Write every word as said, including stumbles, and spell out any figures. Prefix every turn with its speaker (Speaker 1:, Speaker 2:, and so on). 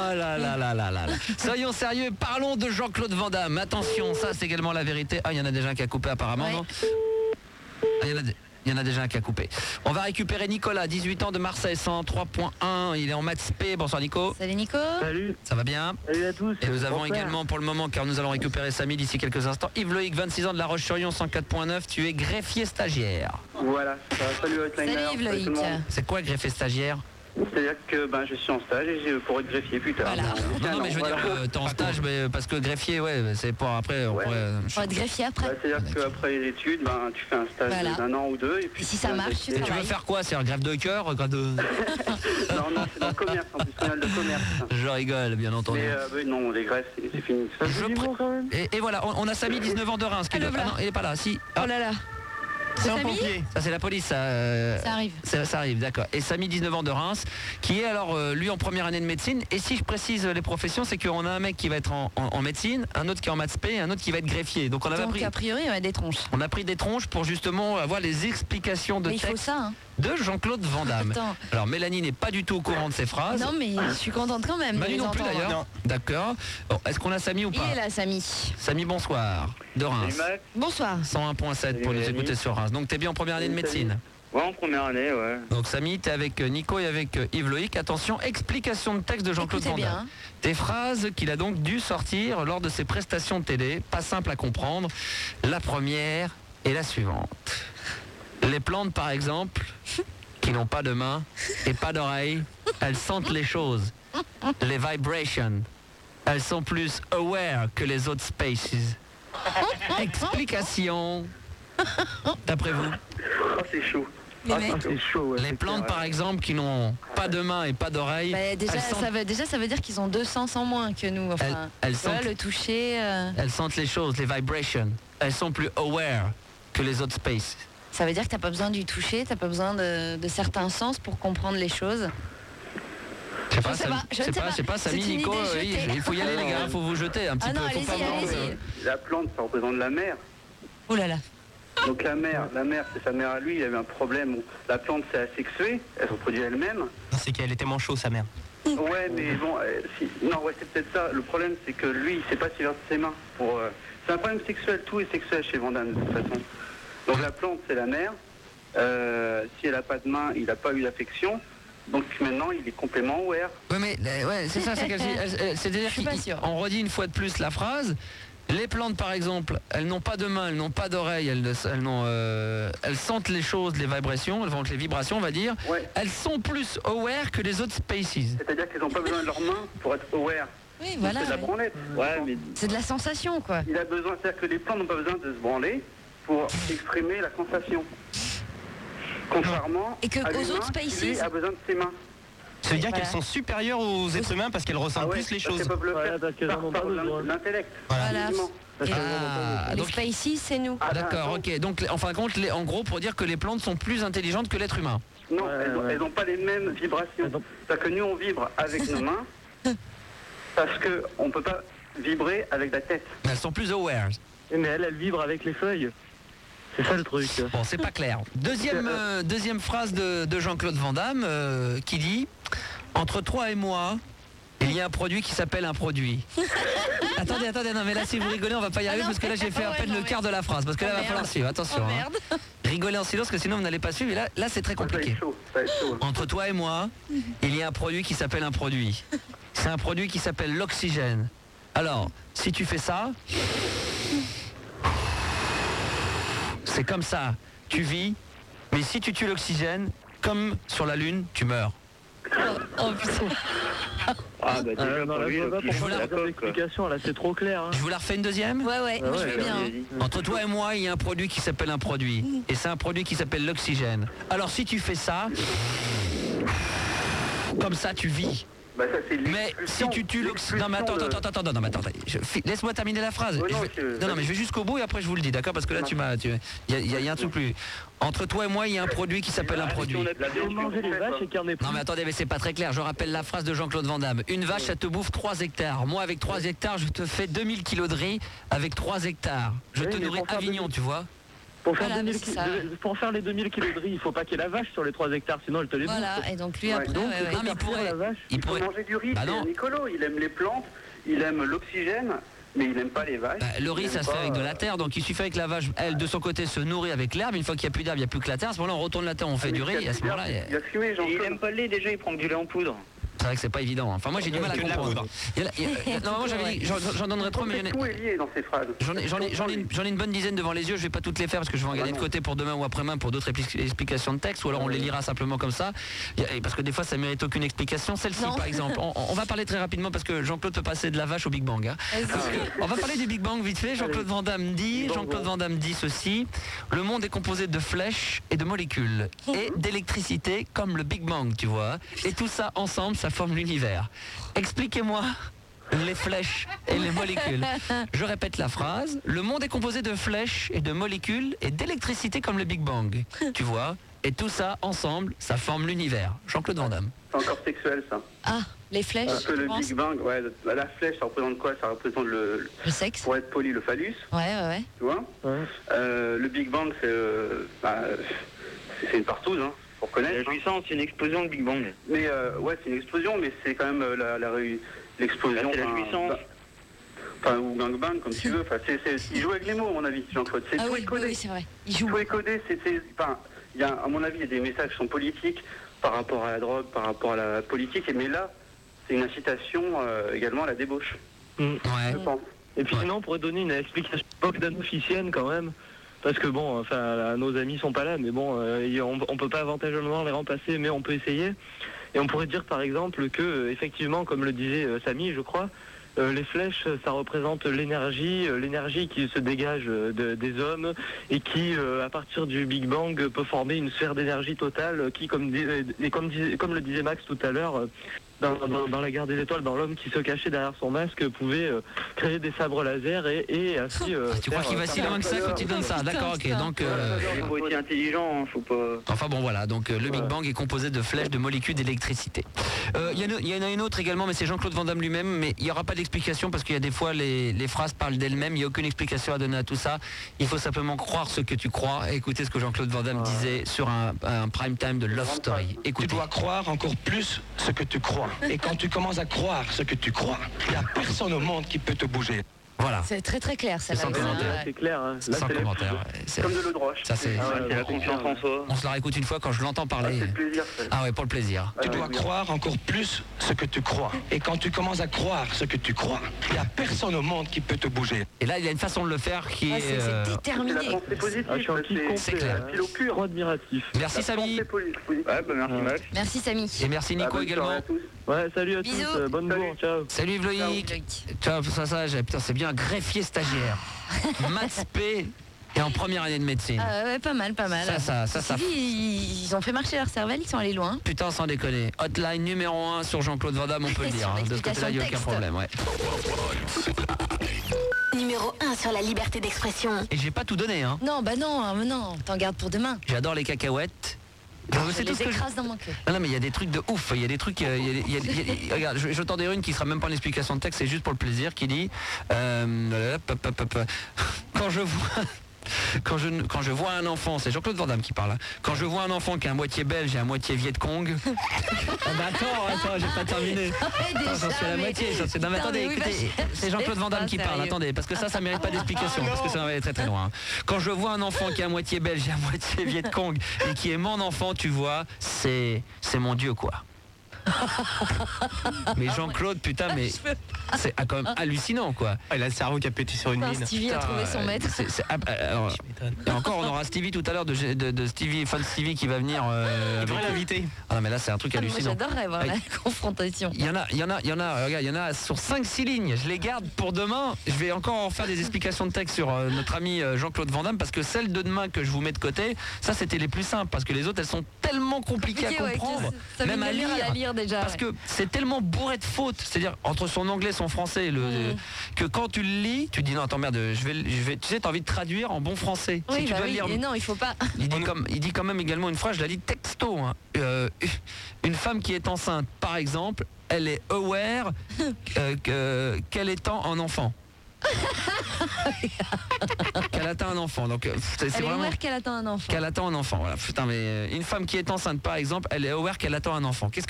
Speaker 1: là là là là là là. Soyons sérieux, parlons de Jean-Claude Van Damme. Attention, ça c'est également la vérité. Ah, il y en a déjà un qui a coupé apparemment,
Speaker 2: Ouais.
Speaker 1: non ah, il y en a des- Il y en a déjà un qui a coupé. On va récupérer Nicolas, dix-huit ans de Marseille, cent trois point un. Il est en maths P. Bonsoir Nico.
Speaker 2: Salut Nico.
Speaker 3: Salut.
Speaker 1: Ça va bien?
Speaker 3: Salut à tous.
Speaker 1: Et nous avons
Speaker 3: Bonsoir.
Speaker 1: également pour le moment, car nous allons récupérer Samy d'ici quelques instants, Yves Loïc, vingt-six ans de La Roche-sur-Yon, cent quatre point neuf. Tu es greffier stagiaire.
Speaker 4: Voilà, ça va. Salut Hotline.
Speaker 2: Salut Yves Loïc.
Speaker 1: C'est quoi greffier stagiaire?
Speaker 4: C'est-à-dire que ben, je suis en stage et j'ai pour être greffier plus tard.
Speaker 2: Voilà.
Speaker 1: Non, non, mais je veux
Speaker 4: Voilà.
Speaker 1: dire, euh, t'es en stage, mais parce que greffier, ouais, c'est pour après. On
Speaker 4: Ouais.
Speaker 1: pourrait, euh,
Speaker 2: On va être greffier
Speaker 4: Bah,
Speaker 2: après.
Speaker 4: c'est-à-dire qu'après les études, ben, tu fais un stage
Speaker 2: Voilà.
Speaker 4: d'un an ou deux. Et, puis
Speaker 2: Et si
Speaker 4: tu
Speaker 2: ça
Speaker 4: fais un
Speaker 2: marche,
Speaker 4: greffier.
Speaker 2: tu
Speaker 1: Et tu veux
Speaker 2: travailles.
Speaker 1: faire quoi? C'est un greffe de cœur, greffe de...
Speaker 4: Non, non, c'est dans le commerce, en plus, final de commerce.
Speaker 1: Je rigole, bien entendu.
Speaker 4: Mais euh, ben, non, les greffes, c'est c'est fini.
Speaker 3: Ça
Speaker 1: Je
Speaker 3: fait du
Speaker 1: pré-
Speaker 3: bon quand même.
Speaker 1: Et, et voilà, on, on a Samy, dix-neuf ans de Reims. Qui
Speaker 2: Ah, le
Speaker 1: doit-
Speaker 2: voilà.
Speaker 1: ah non, il est pas là. Si. Ah,
Speaker 2: Oh là là.
Speaker 3: C'est un
Speaker 2: Samy
Speaker 3: pompier.
Speaker 1: ça c'est la police. Ça, euh,
Speaker 2: Ça arrive.
Speaker 1: Ça, ça arrive, d'accord. Et Samy, dix-neuf ans de Reims, qui est alors euh, lui en première année de médecine. Et si je précise euh, les professions, c'est qu'on a un mec qui va être en, en- en médecine, un autre qui est en maths P et un autre qui va être greffier. Donc on avait
Speaker 2: Donc
Speaker 1: pris,
Speaker 2: a priori, on a des tronches.
Speaker 1: on a pris des tronches pour justement avoir les explications de
Speaker 2: Mais il faut
Speaker 1: texte
Speaker 2: ça, hein.
Speaker 1: de Jean-Claude Van Damme.
Speaker 2: Attends.
Speaker 1: Alors Mélanie n'est pas du tout au courant de ces phrases.
Speaker 2: Non mais je suis contente quand même. de
Speaker 1: Manu
Speaker 2: les
Speaker 1: non plus
Speaker 2: entendre.
Speaker 1: d'ailleurs.
Speaker 3: Non.
Speaker 1: D'accord. Bon, est-ce qu'on a Samy ou
Speaker 2: Il
Speaker 1: pas?
Speaker 2: est là, Samy.
Speaker 1: Samy, bonsoir. De Reims.
Speaker 4: Salut Max.
Speaker 2: Bonsoir.
Speaker 1: cent un point sept pour
Speaker 4: Salut,
Speaker 1: nous
Speaker 4: Mélanie.
Speaker 1: écouter sur Reims. Donc t'es bien en première année de
Speaker 4: Salut,
Speaker 1: médecine.
Speaker 4: Ouais, en première année, ouais.
Speaker 1: Donc Samy, t'es avec euh, Nico et avec euh, Yves Loïc. Attention, explication de texte de Jean-Claude
Speaker 2: Écoutez
Speaker 1: Van
Speaker 2: bien.
Speaker 1: Damme. Des phrases qu'il a donc dû sortir lors de ses prestations de télé, pas simple à comprendre. La première est la suivante. Les plantes, par exemple, qui n'ont pas de main et pas d'oreilles, elles sentent les choses. Les vibrations. Elles sont plus aware que les autres species. Explication. D'après vous?
Speaker 4: Oh, c'est chaud.
Speaker 2: Les
Speaker 4: Ah,
Speaker 2: mecs.
Speaker 4: c'est chaud, ouais.
Speaker 1: Les
Speaker 4: c'est
Speaker 1: plantes,
Speaker 4: clair,
Speaker 1: par exemple, qui n'ont pas de main et pas d'oreilles,
Speaker 2: Bah, déjà,
Speaker 1: elles, sentent,
Speaker 2: ça veut, déjà, ça veut dire qu'ils ont deux sens en moins que nous. Enfin,
Speaker 1: Elles- elles
Speaker 2: voilà,
Speaker 1: sentent-
Speaker 2: le toucher, euh,
Speaker 1: elles sentent les choses, les vibrations. Elles sont plus aware que les autres spaces.
Speaker 2: ça veut dire que t'as pas besoin du toucher, t'as pas besoin de, de certains sens pour comprendre les choses.
Speaker 1: Je sais pas,
Speaker 2: sais
Speaker 1: Sam-
Speaker 2: pas, je
Speaker 1: je sais
Speaker 2: ne sais
Speaker 1: pas,
Speaker 2: pas.
Speaker 1: je sais pas, Samy,
Speaker 2: C'est une
Speaker 1: Nico,
Speaker 2: idée
Speaker 1: oui,
Speaker 2: jetée.
Speaker 1: il faut y aller les gars, il faut vous jeter un petit
Speaker 2: Ah non,
Speaker 1: peu. faut
Speaker 2: allez-y,
Speaker 1: pas voir,
Speaker 2: allez-y.
Speaker 1: euh,
Speaker 4: La plante, ça représente la mer.
Speaker 2: Oh là là.
Speaker 4: Donc la mère, la mère, c'est sa mère à lui, il avait un problème. Bon, la plante, c'est asexuée, elle se reproduit elle-même.
Speaker 3: C'est qu'elle était manchot, sa mère.
Speaker 4: Ouais, mais bon, euh, si... non, ouais, c'est peut-être ça. Le problème, c'est que lui, il sait pas s'il verse ses mains. Pour, euh, C'est un problème sexuel, tout est sexuel chez Van Damme, de toute façon. Donc la plante, c'est la mère. Euh, si elle a pas de main, il n'a pas eu d'affection. Donc maintenant, il est complètement aware.
Speaker 1: Ouais, mais euh, ouais, c'est ça, c'est qu'elle dit. elle- elle- C'est-à-dire
Speaker 2: Je suis pas
Speaker 1: qu'il-
Speaker 2: sûre.
Speaker 1: on redit une fois de plus la phrase. Les plantes, par exemple, elles n'ont pas de main, elles n'ont pas d'oreilles, elles, ne- elles, n'ont, euh, elles sentent les choses, les vibrations, elles sentent les vibrations, on va dire.
Speaker 4: Ouais.
Speaker 1: Elles sont plus aware que les autres species.
Speaker 4: C'est-à-dire qu'ils n'ont pas besoin de leurs mains pour être aware.
Speaker 2: Oui, voilà.
Speaker 4: C'est de la
Speaker 2: ouais.
Speaker 4: branlette. Ouais, mais
Speaker 2: C'est de la sensation, quoi.
Speaker 4: il a besoin, c'est-à-dire que les plantes n'ont pas besoin de se branler pour exprimer la sensation. Contrairement
Speaker 2: Et que
Speaker 4: à
Speaker 2: aux
Speaker 4: l'humain,
Speaker 2: autres species-
Speaker 4: qui, lui, a besoin de ses mains.
Speaker 3: Ça veut dire
Speaker 2: Voilà.
Speaker 3: qu'elles sont supérieures aux êtres humains parce qu'elles ressentent
Speaker 4: Ah ouais,
Speaker 3: plus les
Speaker 4: parce
Speaker 3: choses.
Speaker 4: qu'elles peuvent le
Speaker 3: Voilà,
Speaker 4: faire
Speaker 3: parce qu'elles
Speaker 4: par,
Speaker 3: en ont
Speaker 4: par
Speaker 3: pas besoin.
Speaker 4: l'intellect.
Speaker 2: Voilà.
Speaker 4: Uniquement.
Speaker 2: Et
Speaker 1: Ah,
Speaker 2: les
Speaker 1: donc-
Speaker 2: species, c'est nous.
Speaker 4: Ah,
Speaker 1: D'accord,
Speaker 4: non.
Speaker 1: ok. Donc, en fin de compte, les- en gros, pour dire que les plantes sont plus intelligentes que l'être humain.
Speaker 4: Non,
Speaker 3: Ouais,
Speaker 4: elles n'ont
Speaker 3: ouais.
Speaker 4: elles ont pas les mêmes vibrations.
Speaker 3: Elles ont-
Speaker 4: C'est-à-dire que nous, on vibre avec nos mains parce qu'on ne peut pas vibrer avec la tête.
Speaker 1: Mais elles sont plus aware.
Speaker 3: Mais elle, elle vibre avec les feuilles. C'est ça le truc.
Speaker 1: Bon, c'est pas clair. Deuxième, euh, deuxième phrase de, de Jean-Claude Van Damme euh, qui dit « Entre toi et moi, il y a un produit qui s'appelle un produit. » Attendez, attendez, non mais là si vous rigolez, on va pas y arriver
Speaker 2: Ah non,
Speaker 1: parce que là j'ai fait à
Speaker 2: ouais,
Speaker 1: peine
Speaker 2: non,
Speaker 1: le
Speaker 2: mais-
Speaker 1: quart de la phrase. Parce que là,
Speaker 2: Oh,
Speaker 1: il va falloir
Speaker 2: merde.
Speaker 1: suivre, attention.
Speaker 2: Oh
Speaker 1: hein.
Speaker 2: merde.
Speaker 1: Rigolez en silence parce que sinon vous n'allez pas suivre et là, là c'est très
Speaker 4: Ça va
Speaker 1: compliqué.
Speaker 4: être chaud, ça va être chaud.
Speaker 1: Entre toi et moi, il y a un produit qui s'appelle un produit. C'est un produit qui s'appelle l'oxygène. Alors, si tu fais ça, c'est comme ça, tu vis, mais si tu tues l'oxygène, comme sur la Lune, tu meurs.
Speaker 2: Oh putain.
Speaker 4: Ah, bah, déjà,
Speaker 3: Euh, non,
Speaker 4: pour
Speaker 3: là,
Speaker 4: lui,
Speaker 3: je vois pas
Speaker 4: l'oxygène,
Speaker 3: pourquoi
Speaker 4: c'est
Speaker 3: la
Speaker 4: la coque, quoi.
Speaker 3: explication, là, c'est trop clair. Hein.
Speaker 1: Je vous la refais une deuxième.
Speaker 2: Ouais, ouais, moi je
Speaker 3: ouais,
Speaker 2: veux bien.
Speaker 4: vas-y, vas-y.
Speaker 1: Entre toi et moi, il y a un produit qui s'appelle un produit. Et c'est un produit qui s'appelle l'oxygène. Alors si tu fais ça, comme ça tu vis.
Speaker 4: Bah, ça, c'est
Speaker 1: Mais si
Speaker 4: l'expulsion-
Speaker 1: tu tues l'oxygène... Non mais attends,
Speaker 4: l'expulsion
Speaker 1: attends, attends, attends, non, mais attends, attends. Je- fi- Laisse-moi terminer la phrase.
Speaker 4: Ouais,
Speaker 1: Je
Speaker 4: non,
Speaker 1: vais-
Speaker 4: je-
Speaker 1: Non, non, mais je vais jusqu'au bout et après je vous le dis, d'accord? Parce que là tu m'as... tu- Il y, a- il y a- il y a un truc plus... Entre toi et moi, il y a un produit qui s'appelle un
Speaker 4: Ah,
Speaker 1: produit.
Speaker 4: si on a- la
Speaker 3: Si on mangeait les vaches et qu'il y en ait plus.
Speaker 1: Non mais attendez, mais c'est pas très clair. Je rappelle la phrase de Jean-Claude Van Damme. Une vache, ça te bouffe trois hectares. Moi, avec trois hectares, je te fais deux mille kilos de riz avec trois hectares. Je
Speaker 3: Oui,
Speaker 1: te
Speaker 3: mais
Speaker 1: nourris
Speaker 3: pour faire
Speaker 1: Avignon,
Speaker 3: deux mille
Speaker 1: tu vois.
Speaker 3: Pour faire,
Speaker 2: Voilà,
Speaker 3: deux mille
Speaker 2: mais c'est
Speaker 3: ki-
Speaker 2: ça.
Speaker 3: de- pour faire les deux mille kilos de riz, il faut pas qu'il y ait la vache sur les trois hectares, sinon elle te les bouffe.
Speaker 2: Voilà, et donc lui
Speaker 4: Ouais,
Speaker 2: après,
Speaker 4: donc,
Speaker 2: ouais, ouais.
Speaker 1: Ah, mais il
Speaker 3: Faire
Speaker 1: pourrait-
Speaker 3: la vache.
Speaker 1: Il
Speaker 4: Il faut
Speaker 1: pourrait...
Speaker 4: manger du riz,
Speaker 1: Bah
Speaker 4: c'est
Speaker 1: non.
Speaker 4: un écolo. Il aime les plantes, il aime l'oxygène, mais il n'aime pas les vaches.
Speaker 1: Bah, le riz,
Speaker 4: il
Speaker 1: ça
Speaker 4: aime
Speaker 1: se fait
Speaker 4: pas,
Speaker 1: avec de
Speaker 4: euh,
Speaker 1: la terre, donc il suffit que la vache, elle, de son côté, se nourrit avec l'herbe. Une fois qu'il n'y a plus d'herbe, il n'y a plus que la terre. À ce moment-là, on retourne la terre, on fait
Speaker 4: mais
Speaker 1: du
Speaker 4: il y a
Speaker 1: riz, et à ce
Speaker 4: plus
Speaker 1: moment-là,
Speaker 4: d'herbe,
Speaker 1: il y
Speaker 4: il
Speaker 1: a-
Speaker 4: va fumer,
Speaker 5: Et il
Speaker 4: Jean-Claude.
Speaker 5: aime pas le lait, déjà il prend que du lait en poudre.
Speaker 1: c'est vrai que c'est pas évident. Enfin, moi, j'ai du mal à
Speaker 6: Que de la
Speaker 1: comprendre.
Speaker 6: poudre.
Speaker 1: Il y a- il y a- Normalement, j'avais dit, j'en j'en donnerais trois, mais il y en a-
Speaker 4: Tout est lié dans ces phrases.
Speaker 1: J'en ai, j'en ai- j'en ai une, j'en ai une bonne dizaine devant les yeux, je vais pas toutes les faire parce que je vais en garder de côté pour demain ou après-demain pour d'autres expli- explications de texte, ou alors on les lira simplement comme ça. Il y a- Parce que des fois ça mérite aucune explication. Celle-ci
Speaker 2: Non.
Speaker 1: par exemple, on, on va parler très rapidement parce que Jean-Claude peut passer de la vache au Big Bang. hein.
Speaker 2: Vas-y.
Speaker 1: On va parler du Big Bang vite fait. Jean-Claude Van Damme dit, Jean-Claude Van Damme dit ceci: le monde est composé de flèches et de molécules et d'électricité comme le Big Bang, tu vois. Et tout ça ensemble, ça forme l'univers. Expliquez-moi les flèches et les molécules. Je répète la phrase. Le monde est composé de flèches et de molécules et d'électricité comme le Big Bang, tu vois. Et tout ça ensemble, ça forme l'univers. Jean-Claude Van Damme.
Speaker 4: C'est encore sexuel, ça.
Speaker 2: Ah, les flèches,
Speaker 4: Parce que
Speaker 2: tu
Speaker 4: le
Speaker 2: penses
Speaker 4: Big Bang, ouais, le- la flèche, ça représente quoi? Ça représente le,
Speaker 2: Le sexe.
Speaker 4: pour être poli, le phallus,
Speaker 2: Ouais, ouais, ouais.
Speaker 4: tu vois.
Speaker 3: Ouais.
Speaker 4: Euh, le Big Bang, c'est euh, bah, c'est c'est une partouze, hein, faut
Speaker 5: La
Speaker 4: reconnaître. hein.
Speaker 5: jouissance, c'est une explosion de Big Bang.
Speaker 4: Mais euh, ouais, c'est une explosion, mais c'est quand même euh, la, la réu- l'explosion.
Speaker 5: Là, c'est la
Speaker 4: d'un-
Speaker 5: jouissance.
Speaker 4: d'un- Enfin, ou gangbang, comme tu veux. Enfin, c'est, c'est, il joue avec les mots, à mon avis, Jean-Claude. C'est
Speaker 2: Ah
Speaker 4: tout
Speaker 2: oui,
Speaker 4: est codé.
Speaker 2: oui, c'est vrai. Il joue.
Speaker 4: Tout est codé, c'est, c'est- enfin, il y a, à mon avis, il y a des messages qui sont politiques par rapport à la drogue, par rapport à la politique, et- mais là, c'est une incitation euh, également à la débauche,
Speaker 3: Mm.
Speaker 1: Ouais.
Speaker 4: je pense.
Speaker 3: Et puis
Speaker 1: Ouais.
Speaker 3: sinon, on pourrait donner une explication bogdanofficienne quand même. Parce que bon, enfin, là, nos amis sont pas là, mais bon, euh, y- on, on peut pas avantageusement les remplacer, mais on peut essayer. Et on pourrait dire par exemple que, euh, effectivement, comme le disait euh, Samy, je crois, euh, les flèches, ça représente l'énergie, euh, l'énergie qui se dégage euh, de- des hommes et qui, euh, à partir du Big Bang, peut former une sphère d'énergie totale euh, qui, comme, dis- et comme, dis- comme le disait Max tout à l'heure, euh, dans, dans- dans la guerre des étoiles, dans l'homme qui se cachait derrière son masque, pouvait euh, créer des sabres laser et, et ainsi... euh,
Speaker 1: Ah, tu crois
Speaker 3: faire,
Speaker 1: qu'il va
Speaker 3: euh,
Speaker 1: si loin que ça quand tu donnes ça?
Speaker 2: Putain,
Speaker 1: D'accord, ok.
Speaker 2: putain.
Speaker 1: Donc, euh,
Speaker 5: Il est pas aussi intelligent, hein, faut pas...
Speaker 1: enfin bon voilà, donc euh, le Big
Speaker 3: Ouais.
Speaker 1: Bang est composé de flèches, de molécules, d'électricité. Euh, Il y, en a- il y en a une autre également, mais c'est Jean-Claude Van Damme lui-même, mais il n'y aura pas d'explication parce qu'il y a des fois les, les phrases parlent d'elles-mêmes, il n'y a aucune explication à donner à tout ça. Il faut simplement croire ce que tu crois et écouter ce que Jean-Claude Van Damme disait sur un, un prime time de Love Story.
Speaker 6: Tu
Speaker 1: Écoutez.
Speaker 6: dois croire encore plus ce que tu crois. Et quand tu commences à croire ce que tu crois, il n'y a personne au monde qui peut te bouger.
Speaker 1: Voilà,
Speaker 2: C'est très très clair, celle-là.
Speaker 1: sans
Speaker 2: aussi,
Speaker 1: commentaire.
Speaker 2: ouais.
Speaker 3: C'est clair. Hein.
Speaker 1: c'est
Speaker 3: Là,
Speaker 1: sans
Speaker 3: c'est les-
Speaker 1: commentaire. ouais. C'est-
Speaker 4: Comme de l'eau de roche.
Speaker 1: Ça c'est.
Speaker 3: Ah ouais,
Speaker 5: C'est la confiance en soi.
Speaker 1: On se la réécoute une fois quand je l'entends
Speaker 4: Ah,
Speaker 1: parler.
Speaker 4: c'est le plaisir. ça.
Speaker 1: Ah ouais, pour le plaisir.
Speaker 6: Tu
Speaker 4: Ah,
Speaker 6: dois
Speaker 4: oui.
Speaker 6: croire encore plus ce que tu crois. Et quand tu commences à croire ce que tu crois, il n'y a personne au monde qui peut te bouger.
Speaker 1: Et là, il y a une façon de le faire qui
Speaker 2: Ah,
Speaker 1: est.
Speaker 2: c'est c'est
Speaker 1: euh,
Speaker 4: C'est la
Speaker 2: déterminé.
Speaker 4: pensée positive.
Speaker 3: Ah, je suis en
Speaker 4: ça,
Speaker 3: kiff
Speaker 4: c'est-
Speaker 3: complet,
Speaker 1: c'est clair.
Speaker 3: hein.
Speaker 4: Philo pur.
Speaker 3: Trop admiratif.
Speaker 1: Merci
Speaker 4: La
Speaker 1: Samy.
Speaker 4: pensée poli- positive.
Speaker 5: Ouais, bah merci
Speaker 3: Ouais.
Speaker 5: Max.
Speaker 2: Merci Samy.
Speaker 1: Et merci
Speaker 4: Ah,
Speaker 1: Nico
Speaker 4: bonne
Speaker 1: également.
Speaker 4: soirée à tous.
Speaker 3: Ouais, salut à
Speaker 2: Bisous.
Speaker 3: tous. euh, bonne
Speaker 4: Salut.
Speaker 3: bourre. Ciao.
Speaker 1: Salut Yves Loïc.
Speaker 2: Loïc.
Speaker 1: Tu vois, ça, ça, j'ai- putain, c'est bien greffier stagiaire. Maths P et en première année de médecine.
Speaker 2: Ah ouais, pas mal, pas mal.
Speaker 1: Ça, ça, ça, ça.
Speaker 2: Ceci dit, ils, ils ont fait marcher leur cervelle, ils sont allés loin.
Speaker 1: Putain, sans déconner. Hotline numéro un sur Jean-Claude Van Damme, on peut le
Speaker 2: Sur
Speaker 1: dire. hein. De ce côté-là, il n'y a aucun
Speaker 2: l'explication
Speaker 1: problème. Ouais.
Speaker 7: Numéro un sur la liberté d'expression.
Speaker 1: Et j'ai pas tout donné. Hein.
Speaker 2: Non, bah non, hein, mais non, t'en gardes pour demain.
Speaker 1: J'adore les cacahuètes. Non, mais
Speaker 2: Je
Speaker 1: c'est tout
Speaker 2: les
Speaker 1: ce que je-
Speaker 2: écrase dans mon cœur.
Speaker 1: Non, non, mais il y a des trucs de ouf. Il y a des trucs. euh, il y a des- il y a des- il y a des- regarde, je, je t'en dirai une qui sera même pas une explication de texte, c'est juste pour le plaisir, qui dit euh, hop, hop, hop, hop. Quand je vois. Quand je, quand je vois un enfant, c'est Jean-Claude Van Damme qui parle, hein. Quand je vois un enfant qui est à moitié belge et à moitié Viet Cong. Ah bah attends, attends, j'ai pas terminé. Attends, j'en suis à la moitié. j'en suis- Non mais
Speaker 2: Putain,
Speaker 1: attendez,
Speaker 2: mais oui,
Speaker 1: écoutez,
Speaker 2: bah,
Speaker 1: c'est Jean-Claude Van Damme qui parle,
Speaker 2: sérieux.
Speaker 1: attendez, parce que ça, ça mérite pas d'explication, parce que ça va aller très très loin. hein. Quand je vois un enfant qui est à moitié belge et à moitié Viet Cong et qui est mon enfant, tu vois, c'est c'est mon Dieu quoi. Mais Jean-Claude, putain, mais c'est ah, quand même hallucinant quoi.
Speaker 6: Il a le cerveau qui a pété sur une
Speaker 2: Putain, Stevie a trouvé son
Speaker 1: Putain,
Speaker 2: maître.
Speaker 1: c'est- c'est- ah, alors, et encore, on aura Stevie tout à l'heure de, de, de Stevie, Fun Stevie qui va venir. Euh,
Speaker 6: Il devrait
Speaker 1: avec-
Speaker 6: l'inviter.
Speaker 1: Ah non mais là c'est un truc
Speaker 2: Ah, moi
Speaker 1: hallucinant.
Speaker 2: j'adorerais voir
Speaker 1: Aïe.
Speaker 2: la confrontation.
Speaker 1: Il y en a, il y en a, il y en a, regarde, il y en a sur cinq six lignes. Je les garde pour demain. Je vais encore en faire des explications de texte sur euh, notre ami euh, Jean-Claude Van Damme parce que celles de demain que je vous mets de côté, ça c'était les plus simples parce que les autres elles sont tellement compliquées
Speaker 2: Ok,
Speaker 1: à
Speaker 2: ouais,
Speaker 1: comprendre,
Speaker 2: que ça met
Speaker 1: même
Speaker 2: une
Speaker 1: à
Speaker 2: allure
Speaker 1: lire.
Speaker 2: à la lire déjà.
Speaker 1: Parce
Speaker 2: ouais.
Speaker 1: que c'est tellement bourré de fautes, c'est-à-dire entre son anglais, son français, le,
Speaker 2: Mm.
Speaker 1: que quand tu le lis, tu dis non attends merde, je vais, je vais, tu sais, t'as envie de traduire en bon français.
Speaker 2: Oui,
Speaker 1: si tu
Speaker 2: bah
Speaker 1: dois
Speaker 2: oui,
Speaker 1: lire.
Speaker 2: et non, il faut pas.
Speaker 1: Il dit, comme, il dit quand même également une phrase, je la lis texto. hein. Euh, une femme qui est enceinte, par exemple, elle est aware euh, que- qu'elle est en un enfant. Qu'elle attend un enfant. Donc, c'est, c'est
Speaker 2: Elle est
Speaker 1: vraiment
Speaker 2: aware qu'elle attend un enfant.
Speaker 1: qu'elle attend un enfant. Voilà. Putain, mais une femme qui est enceinte, par exemple, elle est aware qu'elle attend un enfant. Qu'est-ce